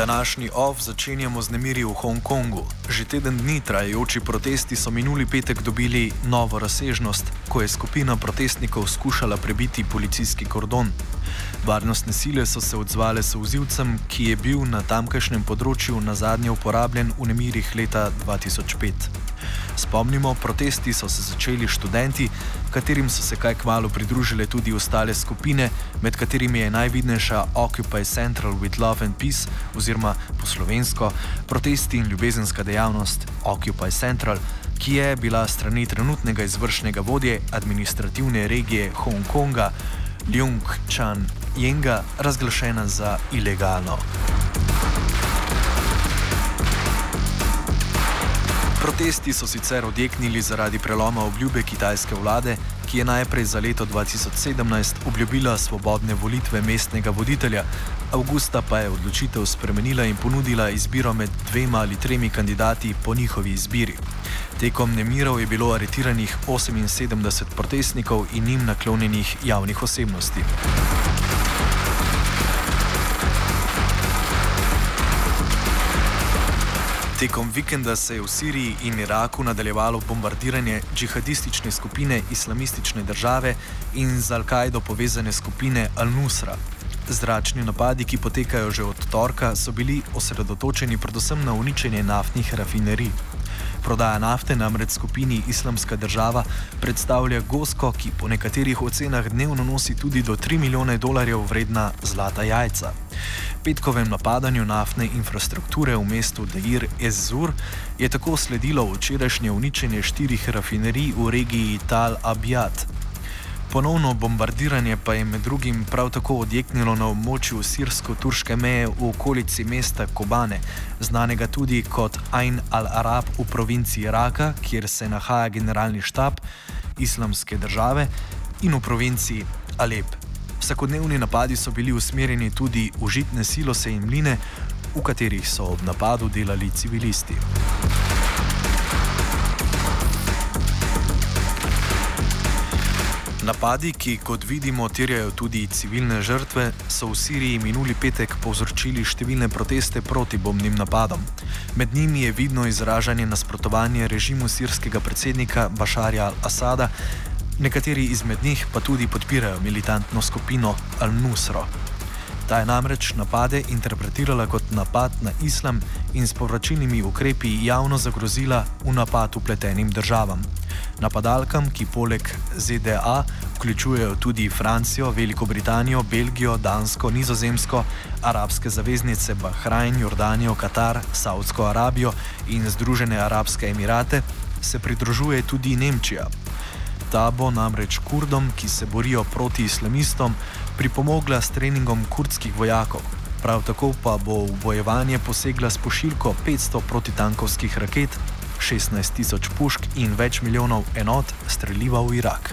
Današnji OF začenjamo z nemiri v Hongkongu. Že teden dni trajajoči protesti so minuli petek dobili novo razsežnost, ko je skupina protestnikov skušala prebiti policijski kordon. Varnostne sile so se odzvale s solzivcem, ki je bil na tamkajšnjem področju nazadnje uporabljen v nemirih leta 2005. Spomnimo, protesti so se začeli študenti, katerim so se kaj kmalu pridružile tudi ostale skupine, med katerimi je najvidnejša Occupy Central with Love and Peace oziroma po slovensko protesti in ljubezenska dejavnost Occupy Central, ki je bila strani trenutnega izvršnega vodje administrativne regije Hongkonga Leung Chun-Yenga razglašena za ilegalno. Protesti so sicer odjeknili zaradi preloma obljube kitajske vlade, ki je najprej za leto 2017 obljubila svobodne volitve mestnega voditelja, avgusta pa je odločitev spremenila in ponudila izbiro med 2 ali 3 kandidati po njihovi izbiri. Tekom nemirov je bilo aretiranih 78 protestnikov in njim naklonjenih javnih osebnosti. Tekom vikenda se je v Siriji in Iraku nadaljevalo bombardiranje džihadistične skupine Islamistične države in z Al-Kaido povezane skupine Al-Nusra. Zračni napadi, ki potekajo že od torka, so bili osredotočeni predvsem na uničenje naftnih rafinerij. Prodaja nafte namreč skupini Islamska država predstavlja gosko, ki po nekaterih ocenah dnevno nosi tudi do $3 milijone vredna zlata jajca. Petkovem napadanju naftne infrastrukture v mestu Deir ez-Zur je tako sledilo včerajšnje uničenje 4 rafinerij v regiji Tal Abyad. Ponovno bombardiranje pa je med drugim prav tako odjeknilo na območju sirsko-turške meje v okolici mesta Kobane, znanega tudi kot Ain al-Arab v provinciji Raka, kjer se nahaja generalni štab Islamske države, in v provinciji Alep. Vsakodnevni napadi so bili usmerjeni tudi v žitne silose in mline, v katerih so ob napadu delali civilisti. Napadi, ki kot vidimo terjajo tudi civilne žrtve, so v Siriji minuli petek povzročili številne proteste proti bombnim napadom. Med njimi je vidno izražanje nasprotovanja režimu sirskega predsednika Bašarja al-Asada, nekateri izmed njih pa tudi podpirajo militantno skupino Al-Nusro. Ta je namreč napade interpretirala kot napad na islam in s povračilnimi ukrepi javno zagrozila v napad vpletenim državam. Napadalkam, ki poleg ZDA vključujejo tudi Francijo, Veliko Britanijo, Belgijo, Dansko, Nizozemsko, arabske zaveznice Bahrajn, Jordanijo, Katar, Saudsko Arabijo in Združene arabske emirate, se pridružuje tudi Nemčija. Ta bo namreč Kurdom, ki se borijo proti islamistom, pripomogla s treningom kurdskih vojakov. Prav tako pa bo v bojevanje posegla s pošiljko 500 protitankovskih raket, 16.000 pušk in več milijonov enot streliva v Irak.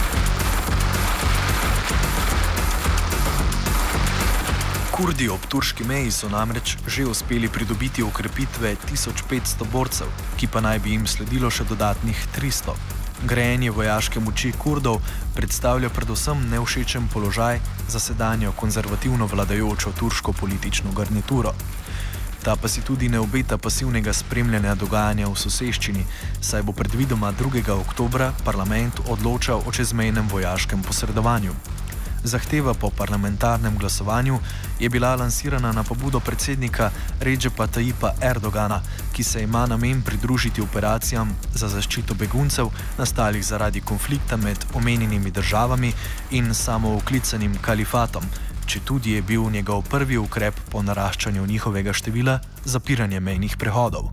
Kurdi ob turški meji so namreč že uspeli pridobiti okrepitve 1500 borcev, ki pa naj bi jim sledilo še dodatnih 300. Grajenje vojaške moči Kurdov predstavlja predvsem nevšečen položaj za sedanjo konzervativno vladajočo turško politično garnituro. Ta pa si tudi ne obeta pasivnega spremljanja dogajanja v soseščini, saj bo predvidoma 2. oktobra parlament odločal o čezmejnem vojaškem posredovanju. Zahteva po parlamentarnem glasovanju je bila lansirana na pobudo predsednika Redžepa Tayyipa Erdogana, ki se ima namen pridružiti operacijam za zaščito beguncev, nastalih zaradi konflikta med omenjenimi državami in samooklicanim kalifatom, četudi je bil njegov prvi ukrep po naraščanju njihovega števila zapiranje mejnih prehodov.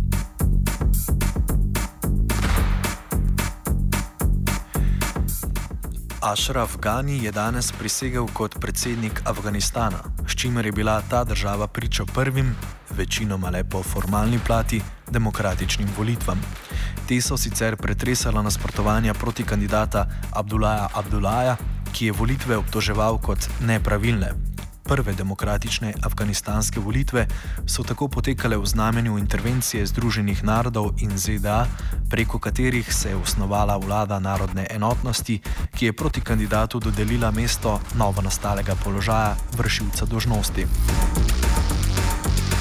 Ashraf Ghani je danes prisegel kot predsednik Afganistana, s čimer je bila ta država priča prvim, večinoma le po formalni plati, demokratičnim volitvam. Te so sicer pretresala nasprotovanja proti kandidata Abdullaha Abdullaha, ki je volitve obtoževal kot nepravilne. Prve demokratične afganistanske volitve so tako potekale v znamenju intervencije Združenih narodov in ZDA, preko katerih se je osnovala vlada narodne enotnosti, ki je proti kandidatu dodelila mesto novonastalega položaja vršilca dolžnosti.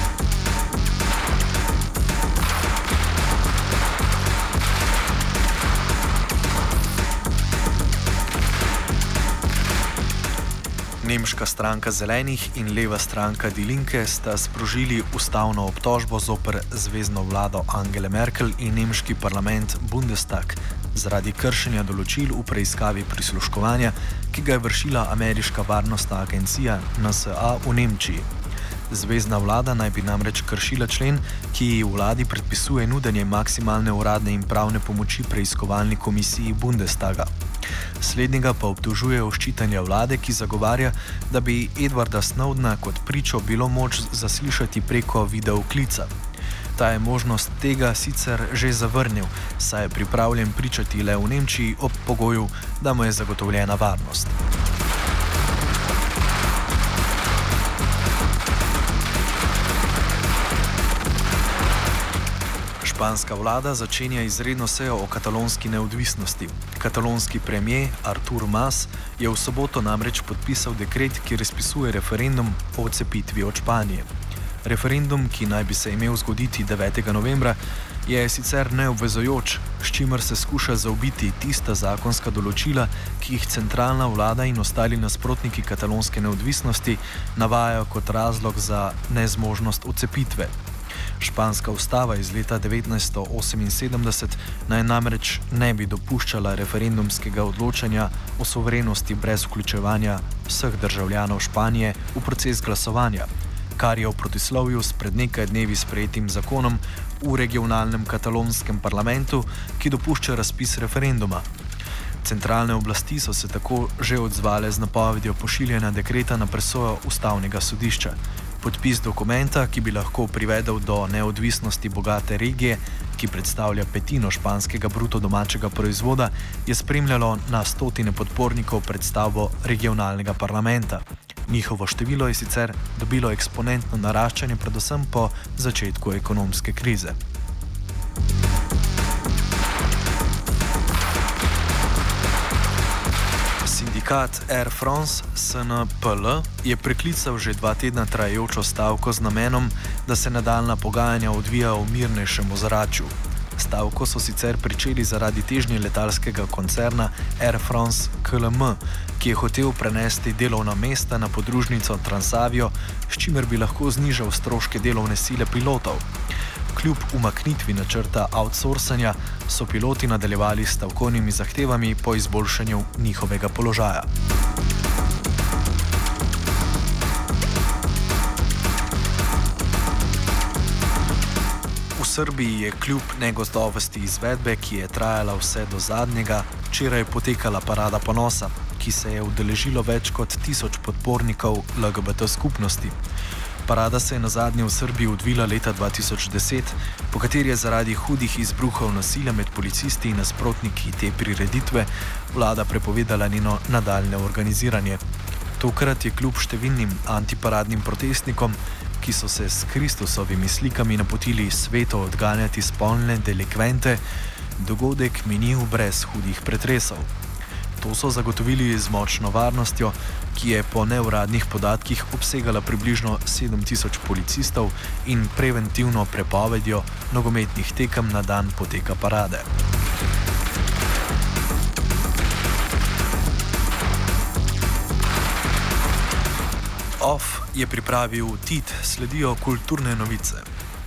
Nemška stranka Zelenih in leva stranka Die Linke sta sprožili ustavno obtožbo zoper zvezno vlado Angele Merkel in nemški parlament Bundestag zaradi kršenja določil v preiskavi prisluškovanja, ki ga je vršila ameriška varnostna agencija NSA v Nemčiji. Zvezna vlada naj bi namreč kršila člen, ki ji vladi predpisuje nudenje maksimalne uradne in pravne pomoči preiskovalni komisiji Bundestaga. Slednjega pa obtožuje ščitanja vlade, ki zagovarja, da bi Edwarda Snowdena kot pričo bilo moč zaslišati preko videoklica. Ta je možnost tega sicer že zavrnil, saj je pripravljen pričati le v Nemčiji ob pogoju, da mu je zagotovljena varnost. Španska vlada začenja izredno sejo o katalonski neodvisnosti. Katalonski premier Artur Mas je v soboto namreč podpisal dekret, ki razpisuje referendum o odcepitvi od Španije. Referendum, ki naj bi se imel zgoditi 9. novembra, je sicer neobvezujoč, s čimer se skuša zaobiti tista zakonska določila, ki jih centralna vlada in ostali nasprotniki katalonske neodvisnosti navajajo kot razlog za nezmožnost odcepitve. Španska ustava iz leta 1978 naj namreč ne bi dopuščala referendumskega odločanja o suverenosti brez vključevanja vseh državljanov Španije v proces glasovanja, kar je v protislovju s pred nekaj dnevi sprejetim zakonom v regionalnem katalonskem parlamentu, ki dopušča razpis referenduma. Centralne oblasti so se tako že odzvale z napovedjo pošiljanja dekreta na presojo ustavnega sodišča. Podpis dokumenta, ki bi lahko privedel do neodvisnosti bogate regije, ki predstavlja petino španskega bruto domačega proizvoda, je spremljalo na stotine podpornikov pred stavbo regionalnega parlamenta. Njihovo število je sicer dobilo eksponentno naraščanje predvsem po začetku ekonomske krize. Sindikat Air France SNPL je preklical že 2 tedna trajajočo stavko z namenom, da se nadaljnja pogajanja odvija v mirnejšem ozračju. Stavko so sicer pričeli zaradi težnje letalskega koncerna Air France KLM, ki je hotel prenesti delovna mesta na podružnico Transavio, s čimer bi lahko znižal stroške delovne sile pilotov. Kljub umaknitvi načrta outsourcanja so piloti nadaljevali s stavkovnimi zahtevami po izboljšanju njihovega položaja. V Srbiji je kljub negotovosti izvedbe, ki je trajala vse do zadnjega, včeraj potekala parada ponosa, ki se je udeležilo več kot 1000 podpornikov LGBT skupnosti. Parada se je nazadnje v Srbiji odvila leta 2010, po kateri je zaradi hudih izbruhov nasilja med policisti in nasprotniki te prireditve vlada prepovedala njeno nadaljne organiziranje. Tokrat je kljub številnim antiparadnim protestnikom, ki so se s Kristusovimi slikami napotili svetu odganjati spolne delikvente, dogodek minil brez hudih pretresov. To so zagotovili z močno varnostjo, ki je po neuradnih podatkih obsegala približno 7000 policistov in preventivno prepovedjo nogometnih tekem na dan poteka parade. OFF je pripravil TIT, sledijo kulturne novice.